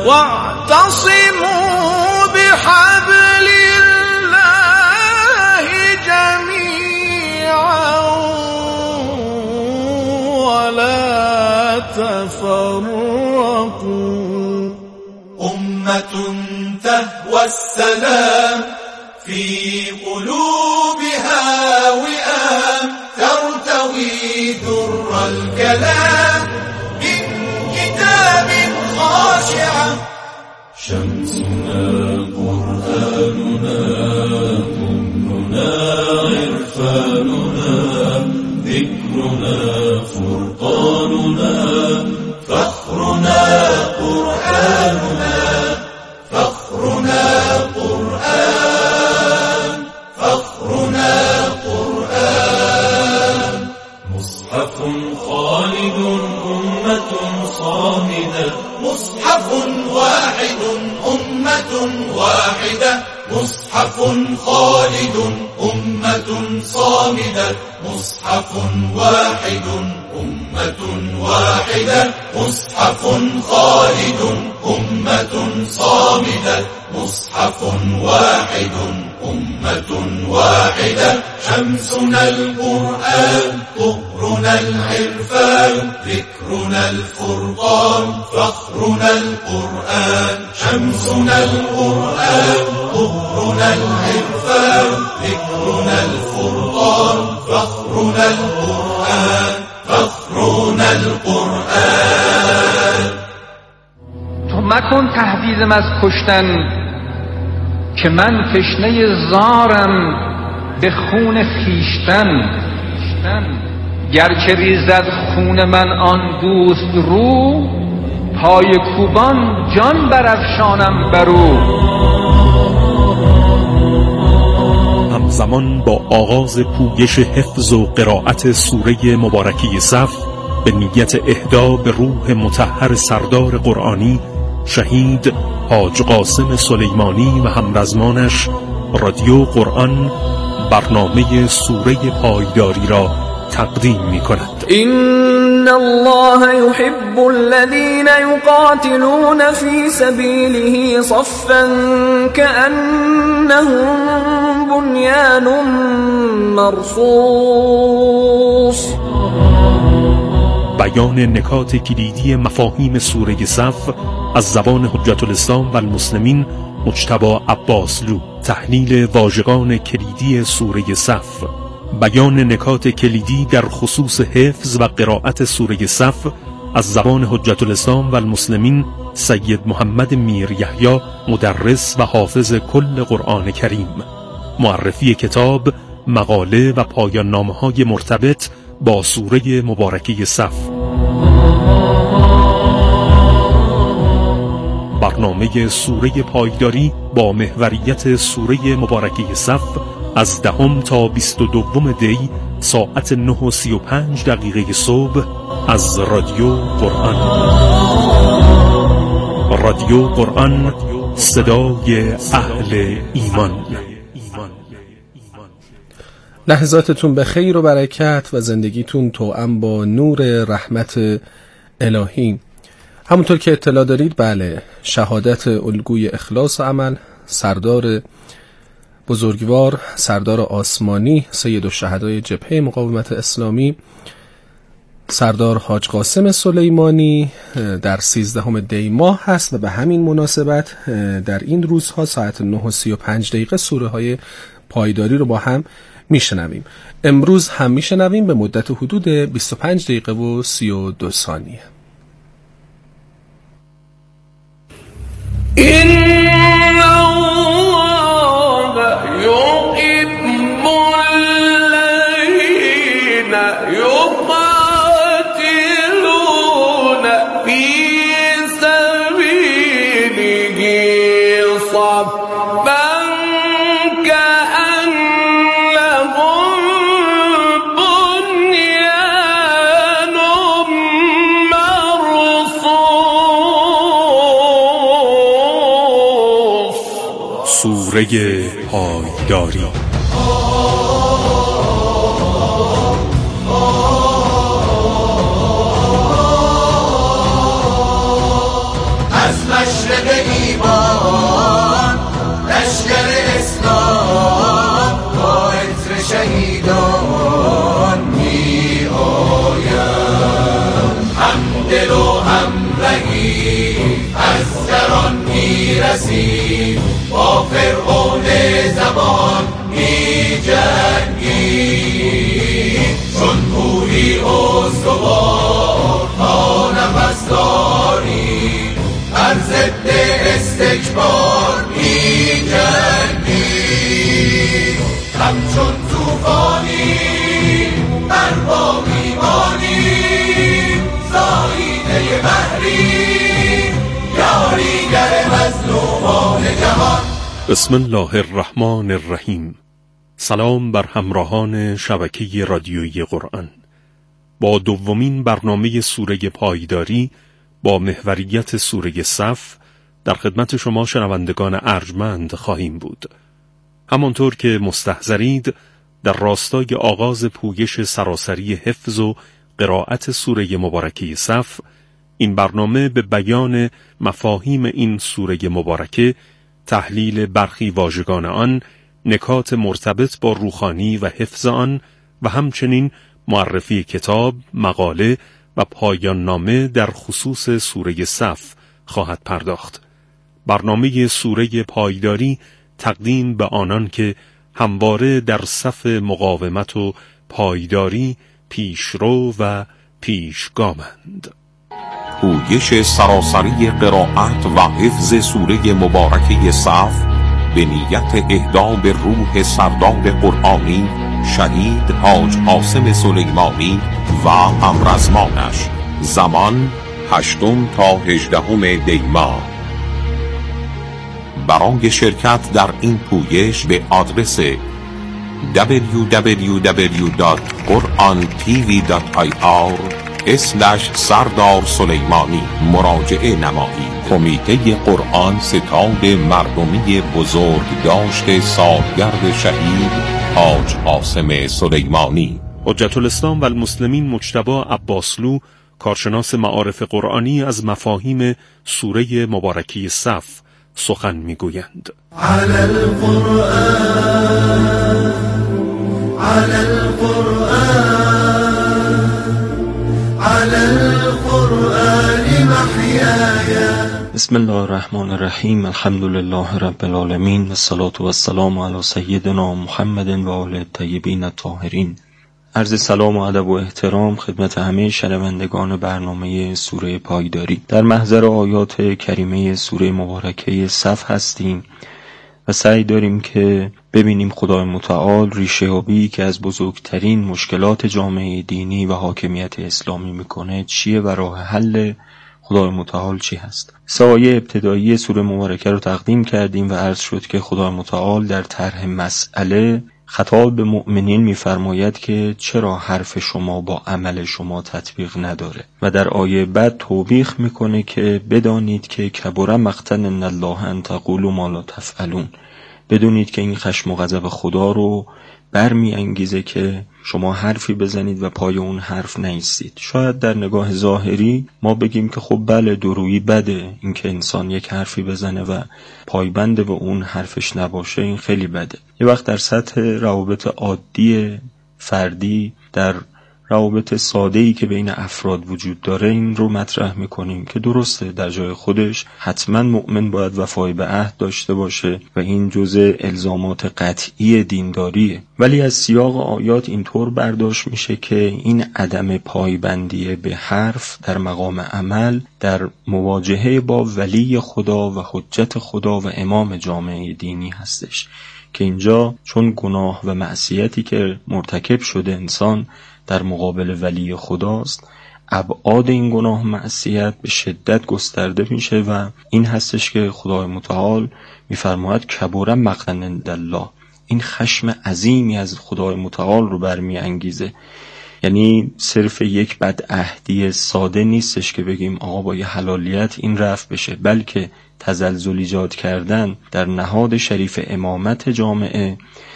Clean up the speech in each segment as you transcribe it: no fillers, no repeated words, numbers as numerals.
واعتصموا بحبل الله جميعا ولا تفرقوا. أمة تهوى السلام في قلوبها وئام، ترتوي در الكلام من كتاب خاشعة. شمسنا قرآننا، ظلنا عرفاننا، ذكرنا فرقاننا، فخرنا قرآننا، فخرنا قرآن، فخرنا قرآن. مصحف خالد أمة صامدة، مصحف واحد أمة واحدة، مصحف خالد أمة صامدة، مصحف واحد أمة واحدة، مصحف خالد أمة صامدة، مصحف واحد أمة واحدة. شمسنا القرآن، طهرنا العرفان، ذكرنا الفرقان، فخرنا القرآن. شمسنا القرآن، طهرنا العرفان، ذكرنا الفرقان، فخرنا القرآن، فخرنا القرآن. تو مکن تهدیدم از کشتن که من تشنه زارم به خون خیشتن. گرچه ریزد خون من آن دوست رو، پای کوبان جان برافشانم برو. همزمان با آغاز پویش حفظ و قرائت سوره مبارکه صف به نیت اهدا به روح مطهر سردار قرآنی شهید حاج قاسم سلیمانی و همرزمانش، رادیو قرآن برنامه سوره پایداری را تقدیم می کند. إن الله يحب الذين يقاتلون في سبيله صفا كأنهم بنيان مرصوص. بیان نکات کلیدی مفاهیم سوره صف از زبان حجت الاسلام و المسلمین مجتبی عباسلو. تحلیل واژگان کلیدی سوره صف. بیان نکات کلیدی در خصوص حفظ و قرائت سوره صف از زبان حجت الاسلام و المسلمین سید محمد میر یحیی، مدرس و حافظ کل قرآن کریم. معرفی کتاب، مقاله و پایان نامه‌های مرتبط با سوره مبارکه صف. برنامه سوره پایداری با محوریت سوره مبارکه صف از 10 تا 22 دی ساعت 9:35 صبح از رادیو قرآن. رادیو قرآن، صدای اهل ایمان. لحظاتتون به خیر و برکت و زندگیتون توأم با نور رحمت الهی. همونطور که اطلاع دارید، بله، شهادت الگوی اخلاص عمل، سردار بزرگوار، سردار آسمانی، سید الشهدای جبهه مقاومت اسلامی، سردار حاج قاسم سلیمانی در 13 دی ماه هست و به همین مناسبت در این روزها ساعت 9:35 سوره های پایداری رو با هم میشنویم. امروز هم میشنویم به مدت حدود 25 دقیقه و 32 ثانیه. سوره پایداری. از مشرق دل و همرهی از دران میرسی، با فرعون زمان میجنگی، چون پوری استوار تا نفس داری، بر ضد استکبار میجنگی، همچون توفانی بر پا میمانی، زاییده بحری یاریگر مظلومان جهان. بسم الله الرحمن الرحیم. سلام بر همراهان شبکه رادیویی قرآن. با دومین برنامه سوره پایداری با محوریت سوره صف در خدمت شما شنوندگان ارجمند خواهیم بود. همانطور که مستحضرید در راستای آغاز پویش سراسری حفظ و قرائت سوره مبارکه صف، این برنامه به بیان مفاهیم این سوره مبارکه، تحلیل برخی واژگان آن، نکات مرتبط با روحانی و حفظ آن و همچنین معرفی کتاب، مقاله و پایان نامه در خصوص سوره صف خواهد پرداخت. برنامه سوره پایداری تقدیم به آنان که همواره در صف مقاومت و پایداری پیشرو و پیشگامند. پویش سراسری قرائت و حفظ سوره مبارکه صف به نیت اهدا به روح سردار قرآنی شهید حاج عاصم سلیمانی و همرزمانش. زمان 8 تا 18 دی ماه. برای شرکت در این پویش به آدرس www.qurantv.ir/سردار سلیمانی مراجعه نمایید. کمیته قرآن ستاد مردمی بزرگ داشت سالگرد شهید حاج عاصم سلیمانی. حجت الاسلام و المسلمین مجتبی عباسلو، کارشناس معارف قرآنی، از مفاهیم سوره مبارکه صف سخن میگویند. علی القرآن علی القرآن علی القرآن محیای. بسم الله الرحمن الرحیم. الحمد لله رب العالمین و الصلاة و السلام علی سیدنا محمد و آله الطیبین الطاهرین. عرض سلام و ادب و احترام خدمت همه شنوندگان برنامه سوره پایداری. در محضر آیات کریمه سوره مبارکه صف هستیم و سعی داریم که ببینیم خدای متعال ریشه یابی که از بزرگترین مشکلات جامعه دینی و حاکمیت اسلامی میکنه چیه و راه حل خدای متعال چی هست. سایه ابتدایی سوره مبارکه رو تقدیم کردیم و عرض شد که خدای متعال در طرح مسئله خطاب به مؤمنین می‌فرماید که چرا حرف شما با عمل شما تطبیق نداره و در آیه بعد توبیخ میکنه که بدانید که کبر مقتا ان الله ان تقولوا ما لا تفعلون. بدونید که این خشم و غضب خدا رو برمی انگیزه که شما حرفی بزنید و پای اون حرف نایستید. شاید در نگاه ظاهری ما بگیم که خب بله دورویی بده، این که انسان یک حرفی بزنه و پایبند به اون حرفش نباشه این خیلی بده. یه وقت در سطح روابط عادی فردی، در روابط ساده‌ای که بین افراد وجود داره این رو مطرح میکنیم که درسته در جای خودش حتما مؤمن باید وفای به عهد داشته باشه و این جزء الزامات قطعی دینداریه، ولی از سیاق آیات اینطور برداشت میشه که این عدم پایبندی به حرف در مقام عمل در مواجهه با ولی خدا و حجت خدا و امام جامعه دینی هستش که اینجا چون گناه و معصیتی که مرتکب شده انسان در مقابل ولی خداست، ابعاد این گناه معصیت به شدت گسترده میشه و این هستش که خدای متعال میفرماید کبر مقتا عند الله. این خشم عظیمی از خدای متعال رو برمی انگیزه. یعنی صرف یک بدعهدی ساده نیستش که بگیم آقا با یه حلالیت این رفع بشه، بلکه تزلزل ایجاد کردن در نهاد شریف امامت جامعه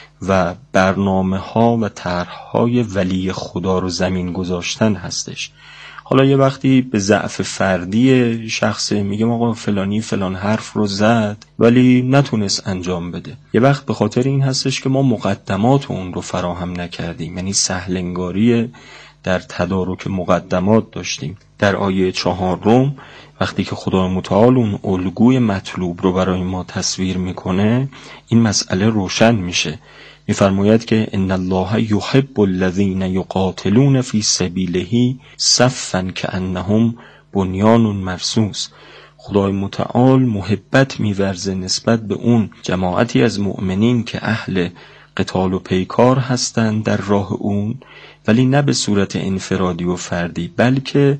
و برنامه ها و طرح‌های ولی خدا رو زمین گذاشتن هستش. حالا یه وقتی به ضعف فردی شخصه میگم آقا فلانی فلان حرف رو زد ولی نتونست انجام بده، یه وقت به خاطر این هستش که ما مقدمات اون رو فراهم نکردیم، یعنی سهلنگاری در تدارک مقدمات داشتیم. در آیه 4 وقتی که خدای متعال اون الگوی مطلوب رو برای ما تصویر میکنه، این مسئله روشن میشه. میفرماید که ان الله یحب الذین یقاتلون فی سبیله صفا کانهم بنیان مرصوص. خدای متعال محبت می‌ورزه نسبت به اون جماعتی از مؤمنین که اهل قتال و پیکار هستند در راه اون، ولی نه به صورت انفرادی و فردی، بلکه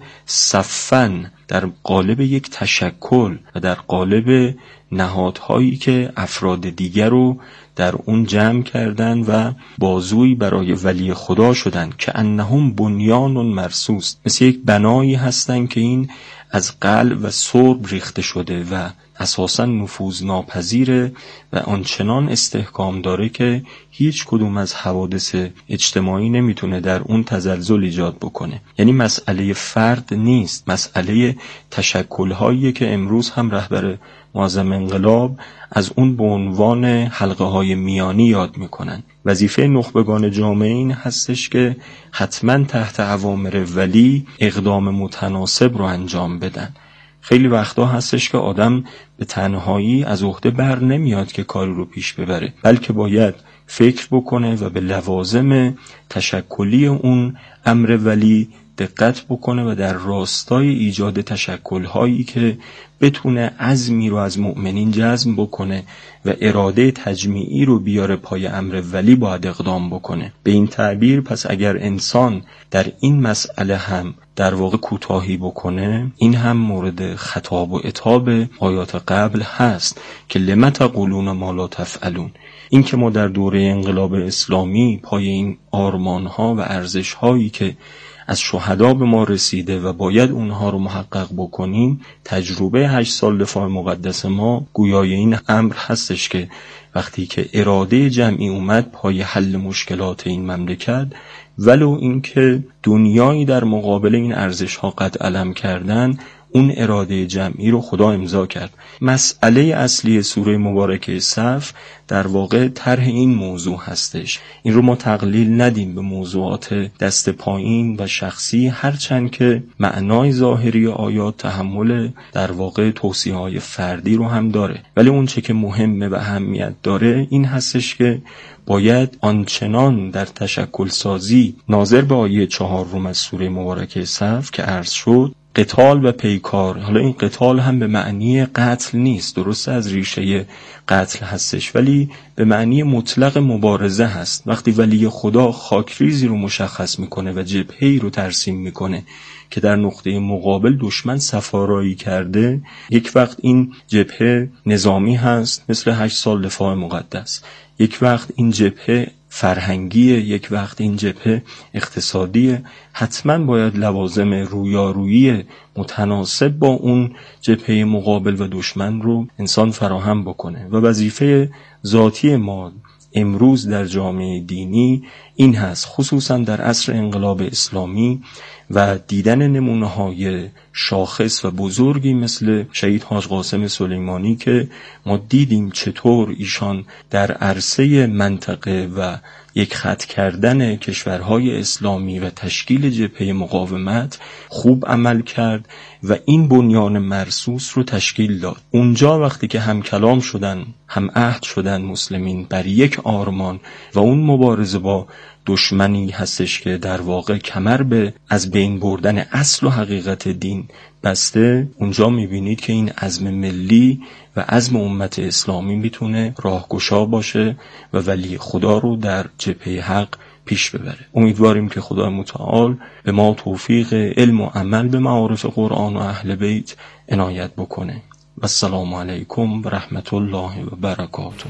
صفاً در قالب یک تشکل و در قالب نهادهایی که افراد دیگر رو در اون جمع کردن و بازوی برای ولی خدا شدن که انهم بنیان مرصوص، مثل یک بنایی هستن که این از قلب و صلب ریخته شده و اساساً نفوذ ناپذیره و آنچنان استحکام داره که هیچ کدوم از حوادث اجتماعی نمیتونه در اون تزلزل ایجاد بکنه. یعنی مسئله فرد نیست، مسئله تشکل‌هایی که امروز هم رهبر معظم انقلاب از اون به عنوان حلقه‌های میانی یاد میکنن. وظیفه نخبگان جامعه این هستش که حتما تحت اوامر ولی اقدام متناسب رو انجام بدن. خیلی وقتا هستش که آدم به تنهایی از عهده بر نمیاد که کاری رو پیش ببره، بلکه باید فکر بکنه و به لوازم تشکلی اون امر ولی دقت بکنه و در راستای ایجاد تشکل‌هایی که بتونه عزمی رو از مؤمنین جذب بکنه و اراده تجمیعی رو بیاره پای امر ولی باید اقدام بکنه. به این تعبیر پس اگر انسان در این مسئله هم در واقع کوتاهی بکنه، این هم مورد خطاب و عتاب آیات قبل هست که لم تقولون ما لا تفعلون. این که ما در دوره انقلاب اسلامی پای این آرمان‌ها و ارزش‌هایی که از شهدا به ما رسیده و باید اونها رو محقق بکنیم، تجربه 8 سال دفاع مقدس ما گویای این امر هستش که وقتی که اراده جمعی اومد پای حل مشکلات این مملکت، ولو اینکه دنیایی در مقابل این ارزش‌ها قد علم کردن، اون اراده جمعی رو خدا امضا کرد. مسئله اصلی سوره مبارکه صف در واقع طرح این موضوع هستش. این رو ما تقلیل ندیم به موضوعات دست پایین و شخصی، هرچند که معنای ظاهری آیات تحمل در واقع توصیه‌های فردی رو هم داره، ولی اون چه که مهمه و اهمیت داره این هستش که باید آنچنان در تشکل سازی ناظر به آیه 4 از سوره مبارکه صف که عرض شد، قتال و پیکار، حالا این قتال هم به معنی قتل نیست، درسته از ریشه قتل هستش، ولی به معنی مطلق مبارزه هست. وقتی ولی خدا خاکریزی رو مشخص میکنه و جبهه‌ای رو ترسیم میکنه که در نقطه مقابل دشمن سفارایی کرده، یک وقت این جبهه نظامی هست مثل 8 سال دفاع مقدس، یک وقت این جبهه فرهنگیه، یک وقت این جبهه اقتصادیه. حتما باید لوازم رویارویی متناسب با اون جبهه مقابل و دشمن رو انسان فراهم بکنه و وظیفه ذاتی ما امروز در جامعه دینی این هست، خصوصا در عصر انقلاب اسلامی و دیدن نمونه‌های شاخص و بزرگی مثل شهید حاج قاسم سلیمانی که ما دیدیم چطور ایشان در عرصه منطقه و یک خط کردن کشورهای اسلامی و تشکیل جبهه مقاومت خوب عمل کرد و این بنیان مرصوص رو تشکیل داد. اونجا وقتی که هم کلام شدن، هم عهد شدن مسلمین بر یک آرمان و اون مبارزه با دشمنی هستش که در واقع کمر به از بین بردن اصل و حقیقت دین بسته، اونجا میبینید که این عزم ملی و عزم امت اسلامی میتونه راهگشا باشه و ولی خدا رو در جبهه حق پیش ببره. امیدواریم که خدا متعال به ما توفیق علم و عمل به معارف قرآن و اهل بیت عنایت بکنه. و السلام علیکم و رحمت الله و برکاته.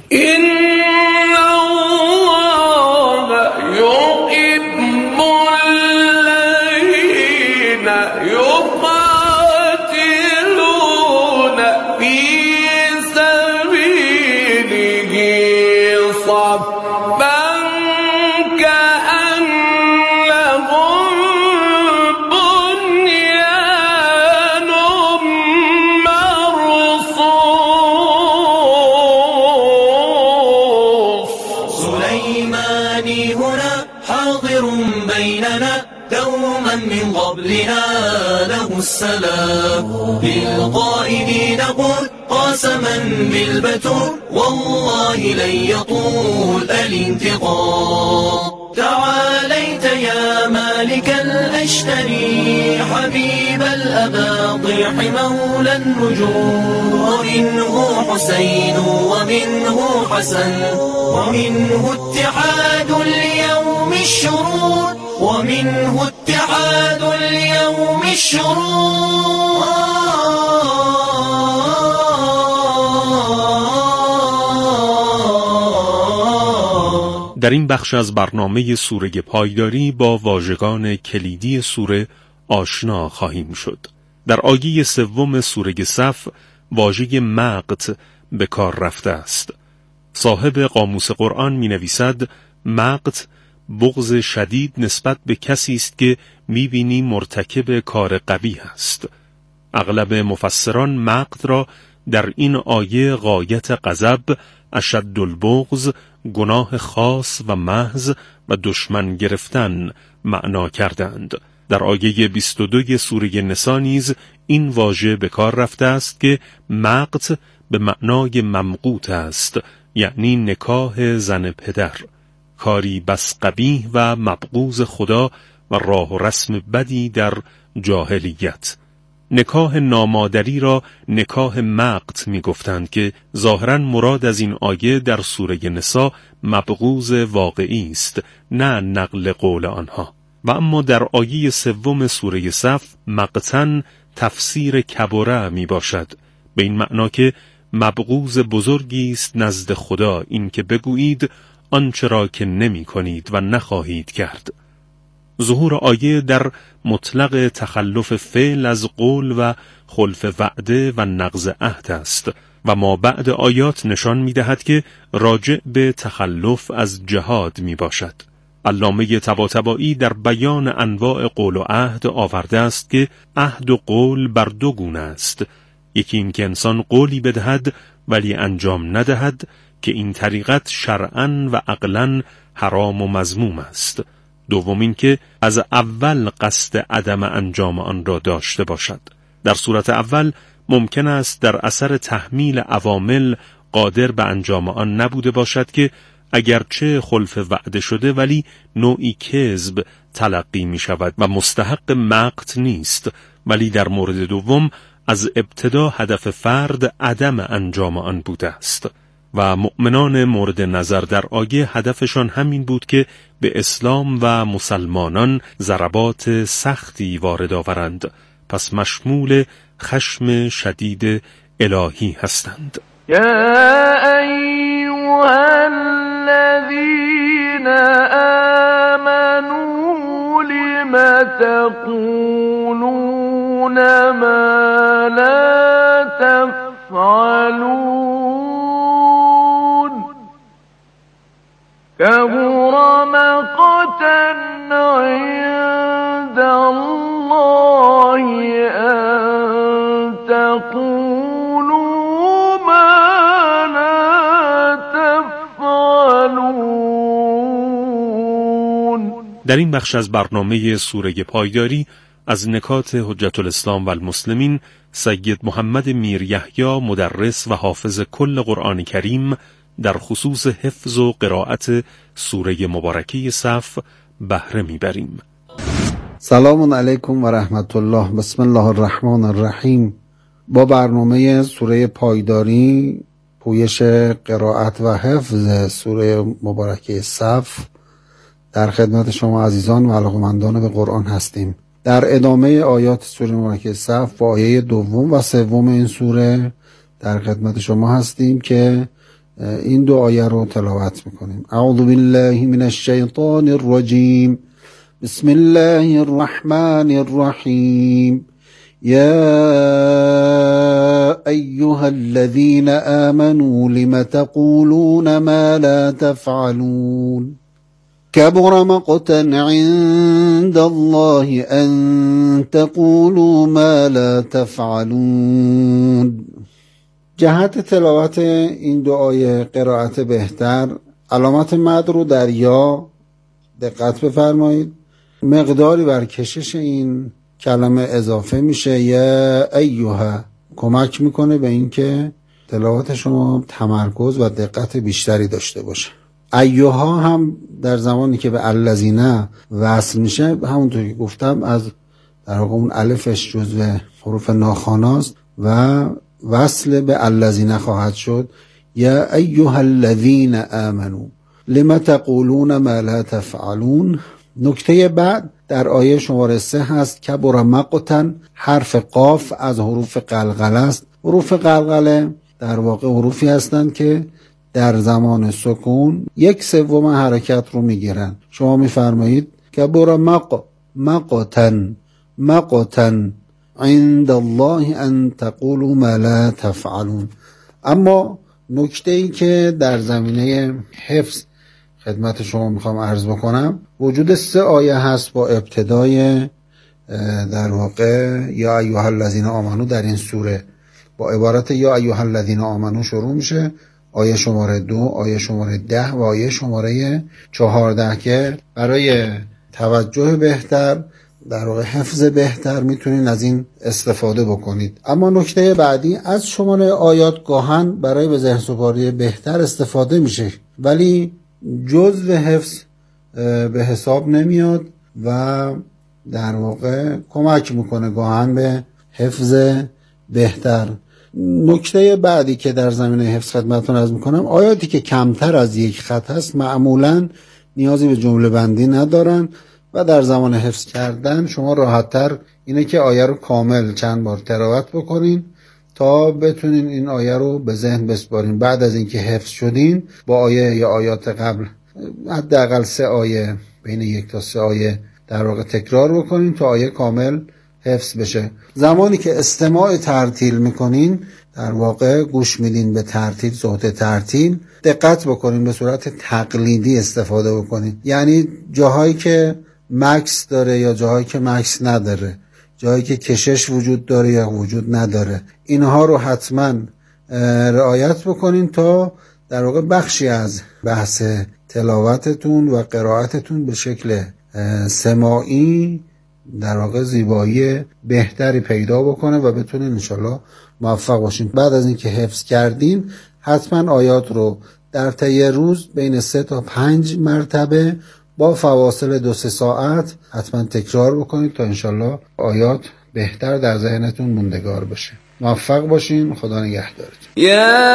يحب الذين يقاتلون في سبيله صفا كأنهم بنيان مرصوص. سليماني هنا حاضر بيننا، دوما من من قبلنا له السلام للقائدين قل قاسما بالبتر والله لن يطول الانتقام تعاليت يا مالك الأشتري حبيب الأباطيح مولى النجوم ومنه حسين ومنه حسن ومنه اتحاد اليوم الشرور ومنه اتحاد اليوم الشرور در این بخش از برنامه سوره پایداری با واژگان کلیدی سوره آشنا خواهیم شد. در آیه 3 سوره صف واژه مقت به کار رفته است. صاحب قاموس قرآن می نویسد مقت بغض شدید نسبت به کسی است که می بینی مرتکب کار قبیح است. اغلب مفسران مقت را در این آیه غایت غضب، اشد البغض، گناه خاص و محض و دشمن گرفتن معنا کردند. در آیه 22 سوره نساء نیز این واژه به کار رفته است که مقت به معنای ممقوت است، یعنی نکاح زن پدر، کاری بس قبیح و مبغوض خدا و راه و رسم بدی در جاهلیت. نکاح نامادری را نکاح مقت می گفتند که ظاهراً مراد از این آیه در سوره نساء مبغوض واقعی است، نه نقل قول آنها. و اما در آیه 3 سوره صف مقتن تفسیر کبره می باشد، به این معنا که مبغوض بزرگی است نزد خدا این که بگویید آنچه را که نمی کنید و نخواهید کرد. ظهور آیه در مطلق تخلف فعل از قول و خلف وعده و نقض عهد است و ما بعد آیات نشان می دهد که راجع به تخلف از جهاد می باشد. علامه طباطبایی در بیان انواع قول و عهد آورده است که عهد و قول بر دو گونه است. یکی این که انسان قولی بدهد ولی انجام ندهد که این طریقت شرعاً و عقلاً حرام و مذموم است. دوم این که از اول قصد عدم انجام آن را داشته باشد. در صورت اول ممکن است در اثر تحمیل عوامل قادر به انجام آن نبوده باشد که اگرچه خلف وعده شده ولی نوعی کذب تلقی می شود و مستحق مقت نیست، ولی در مورد دوم از ابتدا هدف فرد عدم انجام آن بوده است و مؤمنان مورد نظر در آیه هدفشان همین بود که به اسلام و مسلمانان ضربات سختی وارد آورند، پس مشمول خشم شدید الهی هستند. یا ایها الذین آمنوا لم تقولون ما لا تفعلون كبر مقتا عند الله أن تقولوا ما لا تفعلون. در این بخش از برنامه سوره پایداری از نکات حجت الاسلام و المسلمین سید محمد میر یحیی مدرس و حافظ کل قرآن کریم در خصوص حفظ و قرائت سوره مبارکه صف بهره میبریم. سلام علیکم و رحمت الله. بسم الله الرحمن الرحیم. با برنامه سوره پایداری، پویش قرائت و حفظ سوره مبارکه صف در خدمت شما عزیزان و علاقه‌مندان به قرآن هستیم. در ادامه آیات سوره مبارکه صف و آیه 2 و 3 این سوره در خدمت شما هستیم که این دو آیه رو تلاوت میکنیم. اعوذ بالله من الشیطان الرجیم. بسم الله الرحمن الرحیم. یا ایها الذین آمنوا لم تقولون ما لا تفعلون كبر مقتا عند الله ان تقولوا ما لا تفعلون. جهت تلاوت این دو آیه قرائت بهتر، علامت مد رو در یا دقت بفرمایید مقداری بر کشش این کلمه اضافه میشه. یا ایها کمک میکنه به این که تلاوت شما تمرکز و دقت بیشتری داشته باشه. ایها هم در زمانی که به الذین وصل میشه، همونطور که گفتم از در واقع اون الفش جزو حروف ناخواناست و وصل به الذین خواهد شد. یا ایها الذین آمنوا لما تقولون ما لا تفعلون. نکته بعد در آیه شماره 3 هست کبر مقتا. حرف قاف از حروف قلقله است. حروف قلقله در واقع حروفی هستند که در زمان سکون 1/3 حرکت رو میگیرن. شما میفرمایید کبر مقتا عند الله ان تقولوا ما لا تفعلون. اما نکته ای که در زمینه حفظ خدمت شما میخوام عرض بکنم، وجود 3 آیه هست با ابتدای در واقع یا ایها الذین آمنو در این سوره با عبارت یا ایها الذین آمنو شروع میشه. آیه شماره 2، آیه شماره 10 و آیه شماره 14 که برای توجه بهتر در واقع حفظ بهتر میتونین از این استفاده بکنید. اما نکته بعدی، از شماره آیات گاهن برای به ذهن سپاری بهتر استفاده میشه ولی جزء حفظ به حساب نمیاد و در واقع کمک میکنه گاهن به حفظ بهتر. نکته بعدی که در زمینه حفظ خدمتتون عرض میکنم، آیاتی که کمتر از 1 خط هست معمولاً نیازی به جمله بندی ندارن و در زمان حفظ کردن شما راحت‌تر اینه که آیه رو کامل چند بار تلاوت بکنین تا بتونین این آیه رو به ذهن بسپارین. بعد از اینکه حفظ شدین با آیه یا آیات قبل حداقل 3 آیه، بین 1 تا 3 آیه در واقع تکرار بکنین تا آیه کامل حفظ بشه. زمانی که استماع ترتیل میکنین، در واقع گوش میدین به ترتیل، صوت ترتیل، دقت بکنین به صورت تقلیدی استفاده بکنین. یعنی جاهایی که مکس داره یا جاهایی که مکس نداره، جایی که کشش وجود داره یا وجود نداره، اینها رو حتما رعایت بکنین تا در واقع بخشی از بحث تلاوتتون و قرائتتون به شکل سماعی در واقع زیبایی بهتری پیدا بکنه و بتونین انشالله موفق باشین. بعد از اینکه حفظ کردین حتما آیات رو در طی روز بین 3 تا 5 مرتبه با فواصل 2-3 ساعت حتما تکرار بکنید تا انشالله آیات بهتر در ذهنتون موندگار بشه. موفق باشین. خدا نگهدارتون. یا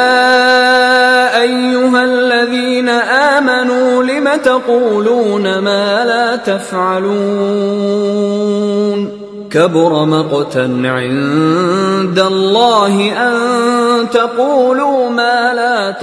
ایها الذین آمنوا لم تقولون ما لا تفعلون كبر مقتا عند الله ان تقولوا ما لا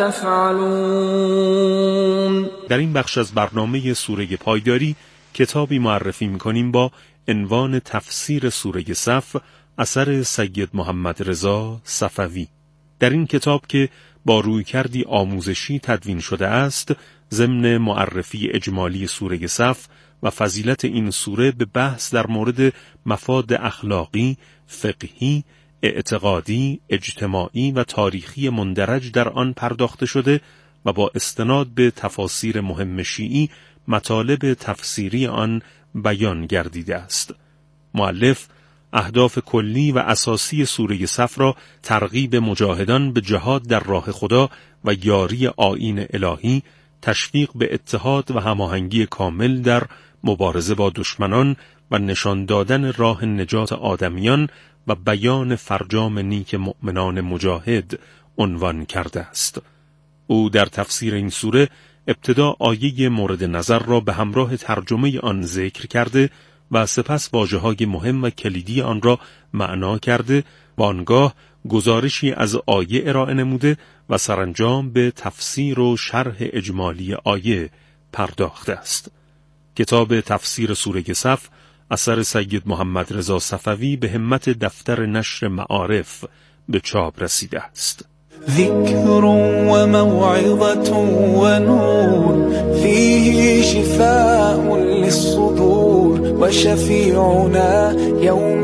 تفعلون. در این بخش از برنامه سوره پایداری کتابی معرفی می‌کنیم با عنوان تفسیر سوره صف اثر سید محمد رضا صفوی. در این کتاب که با رویکردی آموزشی تدوین شده است، ضمن معرفی اجمالی سوره صف و فضیلت این سوره به بحث در مورد مفاد اخلاقی، فقهی، اعتقادی، اجتماعی و تاریخی مندرج در آن پرداخته شده و با استناد به تفاسیر مهم شیعی مطالب تفسیری آن بیان گردیده است. مؤلف اهداف کلی و اساسی سوره صف را ترغیب مجاهدان به جهاد در راه خدا و یاری آیین الهی، تشویق به اتحاد و هماهنگی کامل در مبارزه با دشمنان و نشان دادن راه نجات آدمیان و بیان فرجام نیک مؤمنان مجاهد عنوان کرده است. او در تفسیر این سوره ابتدا آیه مورد نظر را به همراه ترجمه آن ذکر کرده و سپس واژه‌های مهم و کلیدی آن را معنا کرده و آنگاه گزارشی از آیه ارائه نموده و سرانجام به تفسیر و شرح اجمالی آیه پرداخته است. کتاب تفسیر سوره صف اثر سید محمد رضا صفوی به همت دفتر نشر معارف به چاپ رسیده است. ذكر وموعظة ونور فيه شفاء للصدور وشفيعنا يوم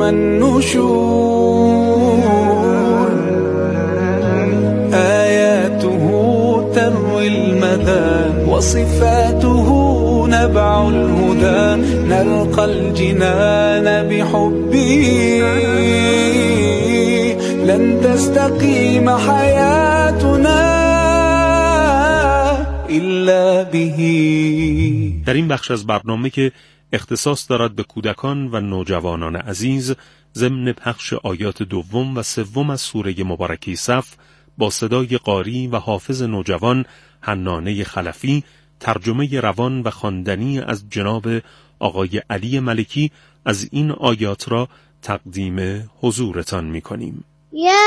النشور آياته تروي المدى وصفاته نبع نتبع الهدى نلقى الجنان بحبه لن تستقيم حياتنا إلا به. در این بخش از برنامه که اختصاص دارد به کودکان و نوجوانان عزیز، ضمن پخش آیات 2 و 3 از سوره مبارکه صف با صدای قاری و حافظ نوجوان حنانه خلفی، ترجمه روان و خواندنی از جناب آقای علی ملکی از این آیات را تقدیم حضورتان می‌کنیم. یا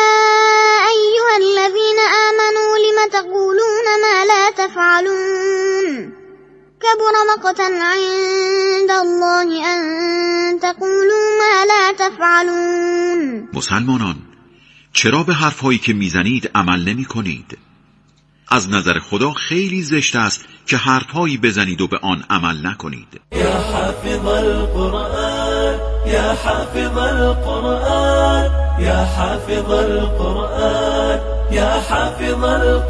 ایها الذین آمنوا لم تقولون ما لا تفعلون كبر مقتا عند الله ان تقولوا ما لا تفعلون. مسلمانان، چرا به حرفهایی که میزنید عمل نمی کنید؟ از نظر خدا خیلی زشت است که حرفهایی بزنید و به آن عمل نکنید. یا حافظ القرآن یا حافظ القرآن یا حافظ القرآن یا حافظ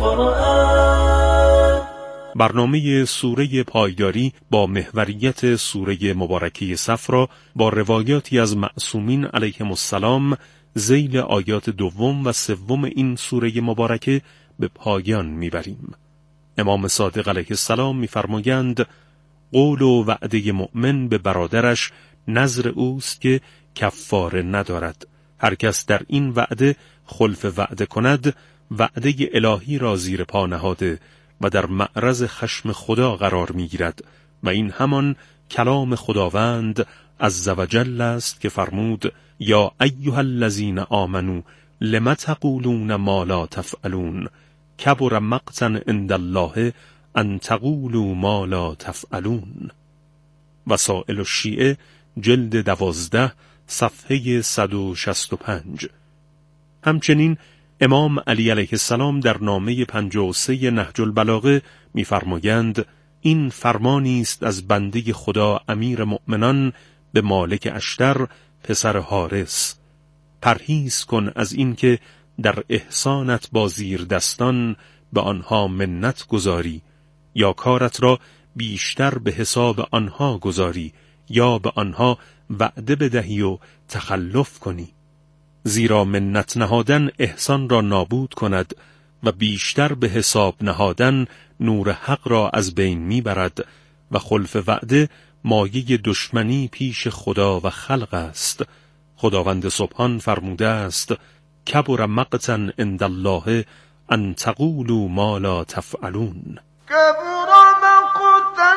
القرآن. برنامه سوره پایداری با محوریت سوره مبارکه صف را با روایاتی از معصومین علیهم السلام ذیل آیات 2 و 3 این سوره مبارکه به پایان میبریم. امام صادق علیه السلام میفرمایند قول و وعده مؤمن به برادرش نذر اوست که کفاره ندارد. هر کس در این وعده خلف وعده کند، وعده الهی را زیر پا نهاده و در معرض خشم خدا قرار میگیرد و این همان کلام خداوند عزوجل است که فرمود یا ایها الذین آمنوا لم تقولون ما لا تفعلون کبر مقتا عند الله ان تقولوا ما لا تفعلون. وسائل الشیعه جلد 12 صفحه 165. همچنین امام علی علیه السلام در نامه 53 نهج البلاغه می‌فرمایند این فرمانی است از بنده خدا امیر مؤمنان به مالک اشتر پسر حارس: پرهیز کن از این که در احسانت با زیر دستان به آنها منت گذاری یا کارت را بیشتر به حساب آنها گذاری یا به آنها وعده بدهی و تخلف کنی، زیرا منت نهادن احسان را نابود کند و بیشتر به حساب نهادن نور حق را از بین میبرد و خلف وعده مایه دشمنی پیش خدا و خلق است. خداوند سبحان فرموده است کبر مقتا عند الله ان تقولوا ما لا تفعلون. كبر مقتا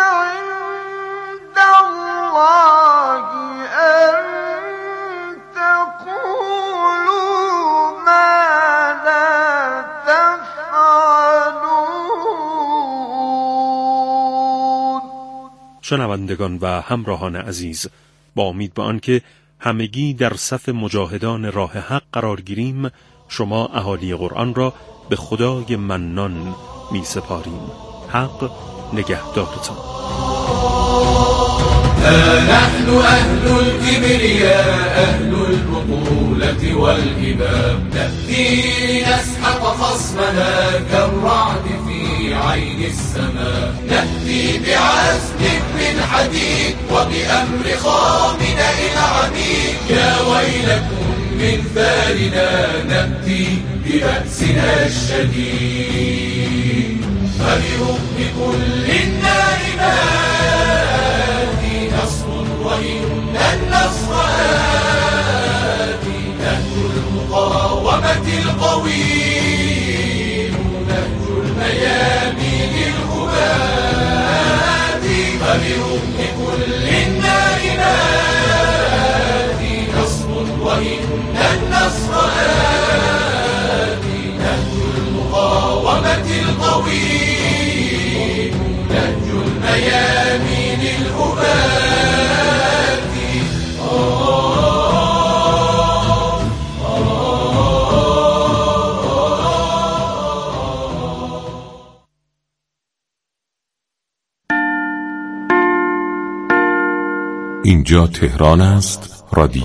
عند الله أن تقولوا ما لا تفعلون. شنوندگان و همراهان عزیز، با امید به آن که همگی در صف مجاهدان راه حق قرار گیریم، شما اهالی قرآن را به خدای منان می سپاریم. حق نگهدارتان. نحن أهل الكبرياء أهل البطولة والهبام نأتي لنسحق خصمنا كالرعد في عين السماء نأتي بعزم من حديد وبأمر خامنة العميد يا ويلكم من ثارنا نأتي ببأسنا الشديد فبرغم كل النائبات نصر وإن النصر آتي نهج المقاومة القويم نهج الميامين الهبات فبرغم كل النائبات نصر وإن النصر آتي نهج المقاومة القويم نهج الميامين الهبات. اینجا تهران است. رادیو